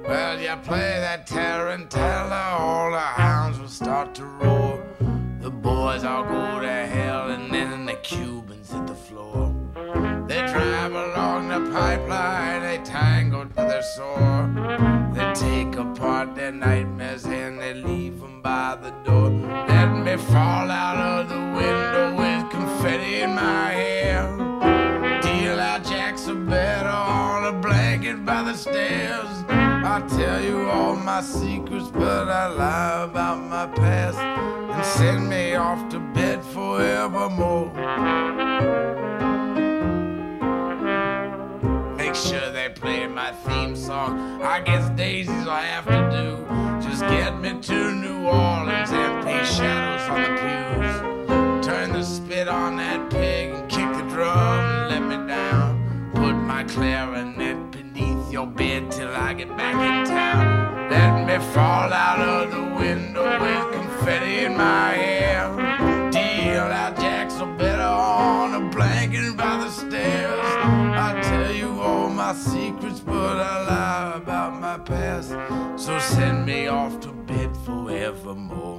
Well, you play that tarantella, all the hounds will start to roar. The boys all go to hell, and then the Cubans hit the floor. They drive along the pipeline, they tangle to their sore. They take apart their nightmares and they leave them by the door. Let me fall out of the window with confetti in my hair. Deal out jacks of better on a blanket by the stairs. I tell you all my secrets, but I lie about my past and send me off to bed forevermore. Make sure they play my theme song. I guess Daisy's I have to do. Just get me to New Orleans and paint shadows on the pews. Turn the spit on that pig and kick the drum and let me down. Put my clarinet beneath your bed till I get back in town. Let me fall out of the window with confetti in my hair. Deal out jacks or better on a blanket by the stairs. I tell you all my secrets, but I lie about my past. So send me off to bed forevermore.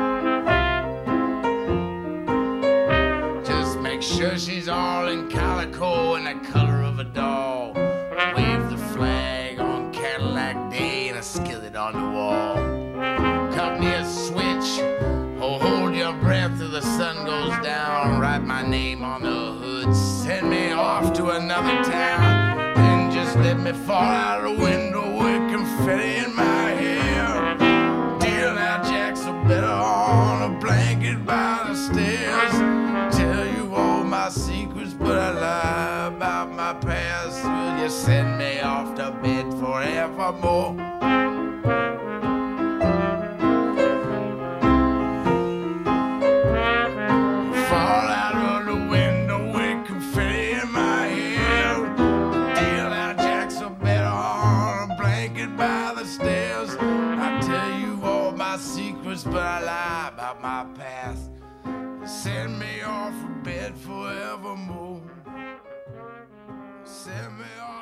Just make sure she's all in calico and the color of a doll. Wave the flag on Cadillac Day and a skillet on the wall. Cut me a switch, oh, hold your breath till the sun goes down. Write my name on the hood, send me off to another town. Then just let me fall out of the window with confetti in my hair. Deal out jacks are better on a blanket by the stairs. Tell you all my secrets, but I lie about my past. Will you send me off to bed forevermore? Fall out of the window with confetti in my hair. Deal out jacks are better on a blanket by the stairs. I tell you all my secrets, but I lie about my past. Send me off to bed forevermore. Send me off.